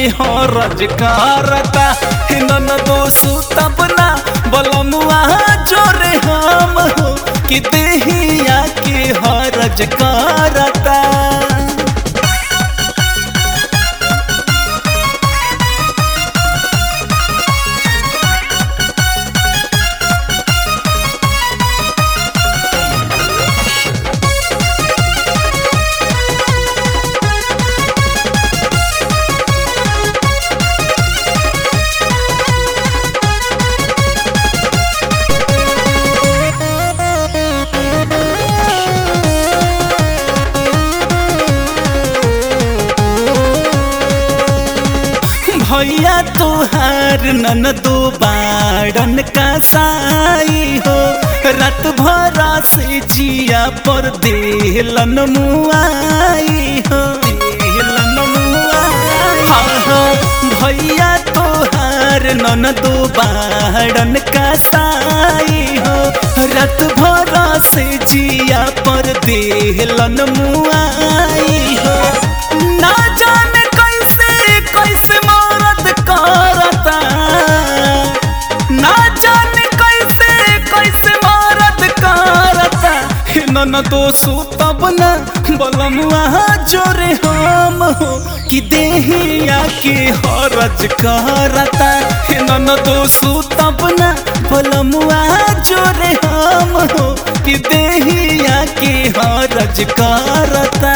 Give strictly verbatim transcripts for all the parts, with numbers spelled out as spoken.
हरज करता ननदो सुतब ना बलमुआ जोरे हम हो कि देहिया के हरज करता। भैया तुहार ननदो बाड़न का साई हो रात भरा से जिया पर देहलन मुआई हो देहलन मुआई हो। भैया तुहार ननदो बाड़न का साई हो रात भरा से जिया पर देहलन मुआई हो। ना जाने कैसे कैसे मरद करता ना जाने कैसे कैसे मरद करता ननदो सुतब ना बलमुआ जोरे हम हो कि देहिया के हरज करता ननदो सुतब ना बलमुआ जोरे हम हो कि देहिया के हरज करता।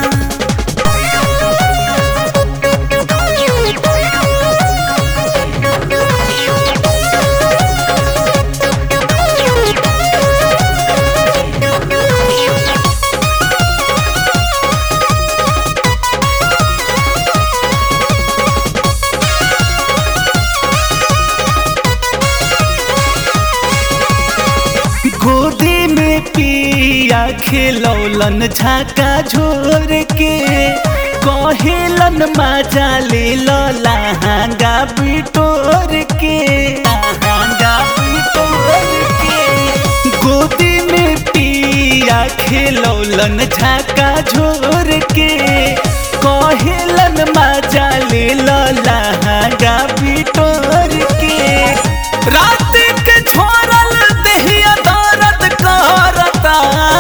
गोदी में पिया खेलौलन झाका झोर के कहेलन मजा ले लहंगा बिटोर के लहंगा बिटोर के। गोदी में पिया खेलौलन झाका झोर के कहेलन मजा ले लहंगा बिटोर के। रात के झोरल देहिया दर्द करता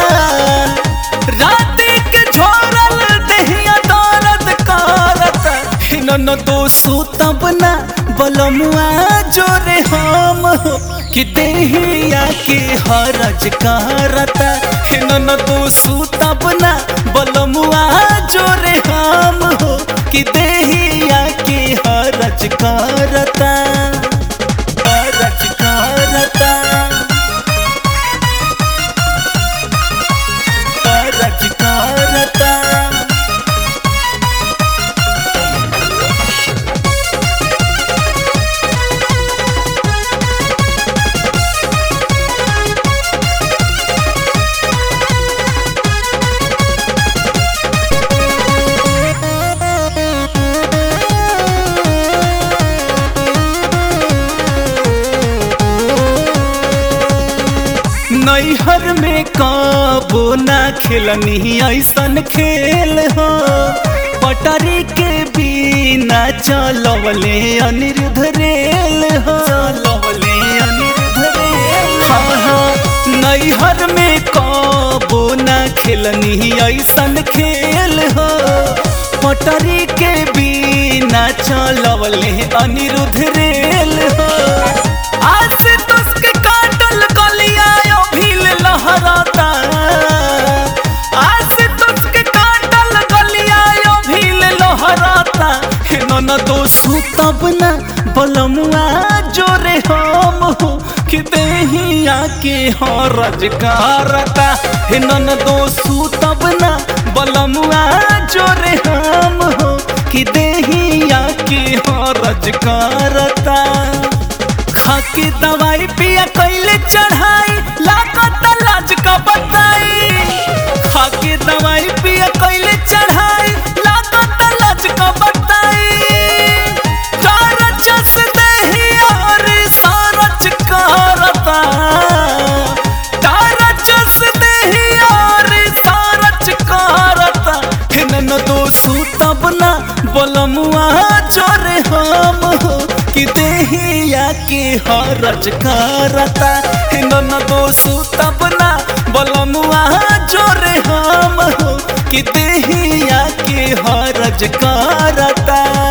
रात के झोरल देहिया दर्द करता ननदो सुतब ना बलमुआ जोरे हम हो कि देहिया के हरज करता ननदो सुतब ना बलमुआ जोरे हम हो कि देहिया के हरज करता हरज करता हरज करता। नैहर में कबो ना खेलनी ऐसन खेल हो पटरी के बिना चलवले अनिरुद्ध रेल हो चलवले अनिरुद्ध रेल। हाँ हाँ नैहर में कबो ना खेलनी ऐसन खेल हो पटरी के बिना चलवले अनिरुद्ध रेल हो। आज तो उसके काटल गलिया भील लहराता आज तो उसके काटल गलिया भील लहराता ननदो सुतब ना बलमुआ जोरे हम हो कि देहिया के हरज करता ननदो सुतब ना बलमुआ जोरे हम हो कि देहिया के हरज करता। खाके दवाई पिया कैले चढ़ाई लागत लाज का बताई खाके दवाई पिया कैले चढ़ाई लागत लाज का बताई। चस दही और सारच करता चस दही और सारच करता ननदो सुतब ना बलमुआ जोर के हरज करता ननदो सुतब ना बलमुआ जोरे हम हो कि देहिया के हरज करता।